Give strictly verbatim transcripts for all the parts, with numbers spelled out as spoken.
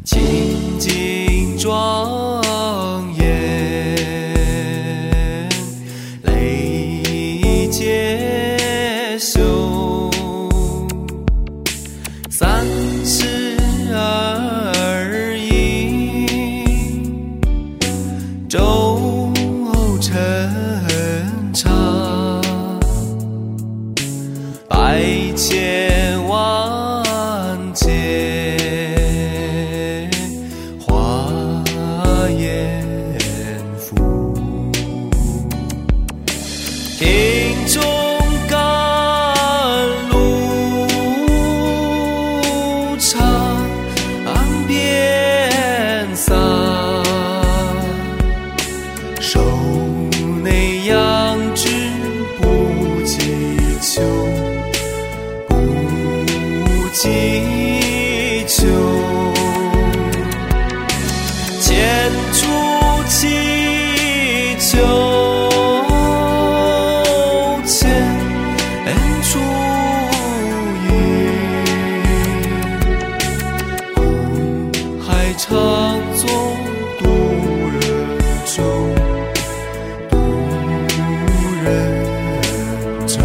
清净庄严，累劫修，三十而已，周成长，百千万劫，华严福，听众甘露长遍洒，手内养之不计求，不计求，千处祈求，千处遇，苦海常作渡人舟，渡人舟。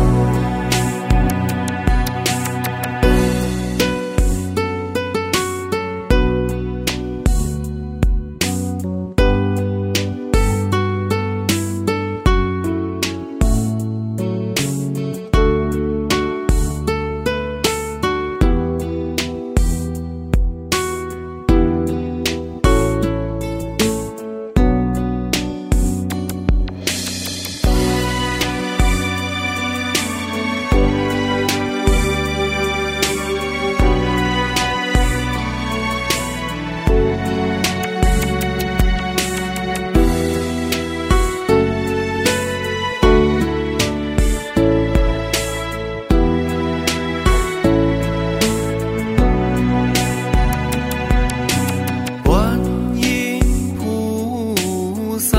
观音菩萨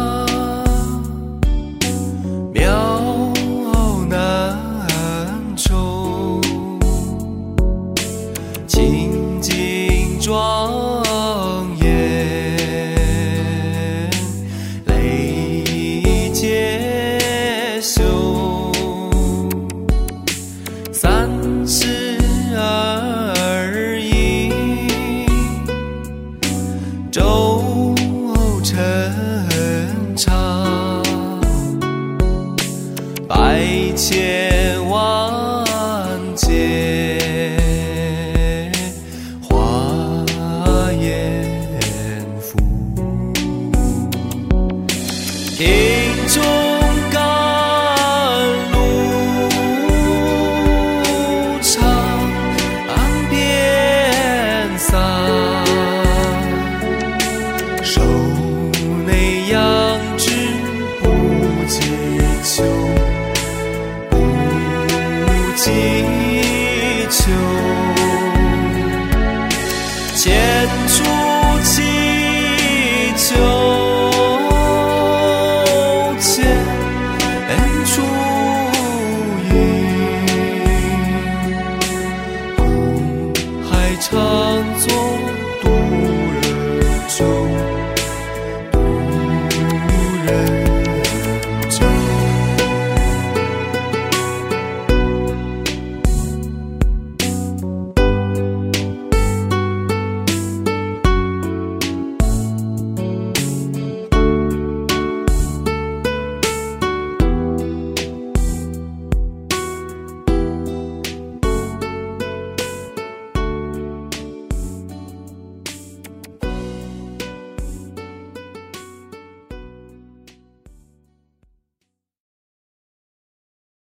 妙难酬，清净庄严，累劫修，三十而已，周成长，百千万劫，华严福，听众甘露长遍洒，手内养之不计求，不计求，千处祈求，千处遇，苦海常作渡人舟。